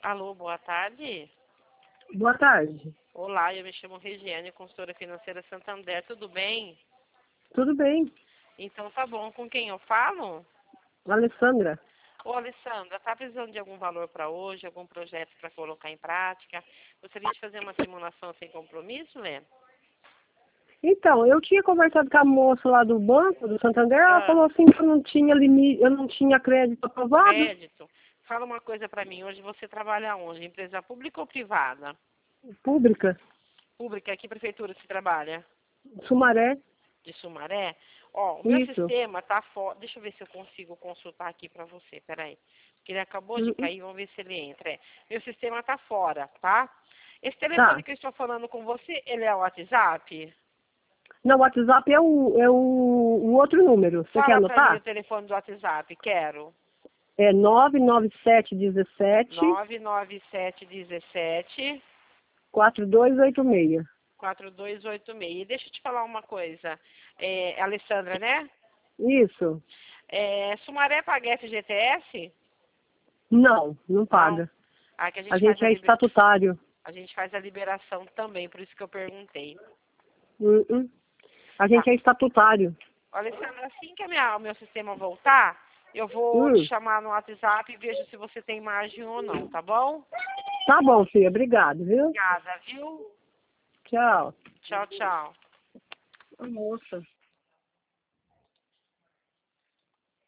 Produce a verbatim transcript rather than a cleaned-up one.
Alô, boa tarde. Boa tarde. Olá, eu me chamo Regiane, consultora financeira Santander, tudo bem? Tudo bem? Então tá bom, com quem eu falo? Alessandra? Ô, Alessandra, tá precisando de algum valor para hoje, algum projeto para colocar em prática? Gostaria de fazer uma simulação sem compromisso, né? Então, eu tinha conversado com a moça lá do banco, do Santander, ela Ah, falou assim que eu não tinha limite, eu não tinha crédito aprovado. crédito. Fala uma coisa para mim, hoje você trabalha onde? Empresa pública ou privada? Pública, Pública, que prefeitura você trabalha? Sumaré, De Sumaré? Ó, o meu isso. sistema tá fora. Deixa eu ver se eu consigo consultar aqui para você, peraí. Porque ele acabou de Uhum. cair, vamos ver se ele entra. É, meu sistema tá fora, tá? Esse telefone Tá. que eu estou falando com você, ele é o WhatsApp? Não, o WhatsApp é o, é o, o outro número. Você quer Fala para mim o anotar? telefone do WhatsApp, quero. É nove nove sete um sete, nove nove sete um sete, quatro dois oito seis. quatro dois oito seis. E deixa eu te falar uma coisa. É, Alessandra, né? Isso. É, Sumaré paga F G T S? Não, não Não. paga. Ah, que a A gente faz gente a é liberação. estatutário. A gente faz a liberação também, por isso que eu perguntei. Uhum. A Tá. gente é estatutário. Alessandra, assim que a minha, o meu sistema voltar, eu vou te Hum. chamar no WhatsApp e vejo se você tem margem ou não, tá bom? Tá bom, filha. Obrigado, viu? Obrigada, viu? Tchau. Tchau, tchau. A moça.